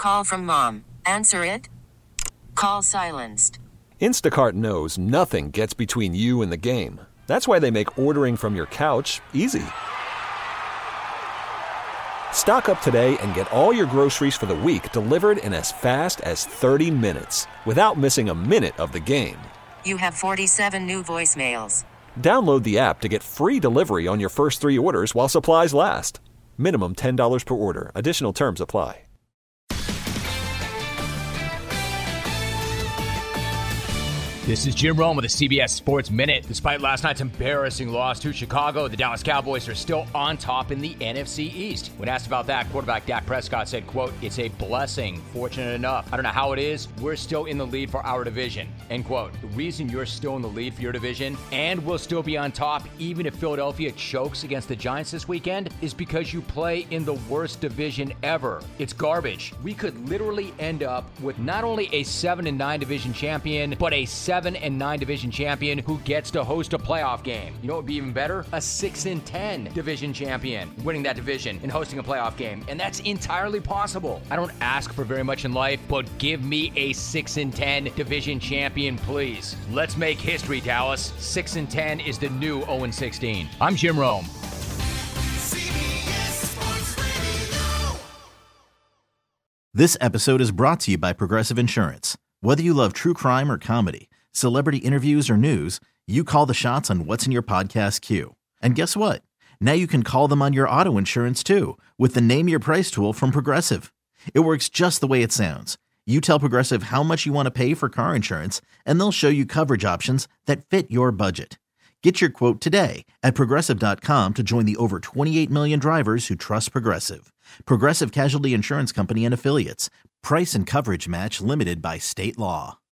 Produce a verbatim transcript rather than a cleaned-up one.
call from mom. Answer it. Call silenced. Instacart knows nothing gets between you and the game. That's why they make ordering from your couch easy. Stock up today and get all your groceries for the week delivered in as fast as thirty minutes without missing a minute of the game. You have forty-seven new voicemails. Download the app to get free delivery on your first three orders while supplies last. Minimum ten dollars per order. Additional terms apply. This is Jim Rome with the C B S Sports Minute. Despite last night's embarrassing loss to Chicago, the Dallas Cowboys are still on top in the N F C East. When asked about that, quarterback Dak Prescott said, quote, "It's a blessing, fortunate enough. I don't know how it is. We're still in the lead for our division." End quote. The reason you're still in the lead for your division and will still be on top even if Philadelphia chokes against the Giants this weekend is because you play in the worst division ever. It's garbage. We could literally end up with not only a seven and nine division champion, but a seven and nine division champion who gets to host a playoff game. You know what would be even better? A six and ten division champion winning that division and hosting a playoff game. And that's entirely possible. I don't ask for very much in life, but give me a six and ten division champion, please. Let's make history, Dallas. six and ten is the new oh and sixteen. I'm Jim Rome. This episode is brought to you by Progressive Insurance. Whether you love true crime or comedy, celebrity interviews or news, you call the shots on what's in your podcast queue. And guess what? Now you can call them on your auto insurance too with the Name Your Price tool from Progressive. It works just the way it sounds. You tell Progressive how much you want to pay for car insurance, and they'll show you coverage options that fit your budget. Get your quote today at Progressive dot com to join the over twenty-eight million drivers who trust Progressive. Progressive Casualty Insurance Company and Affiliates. Price and coverage match limited by state law.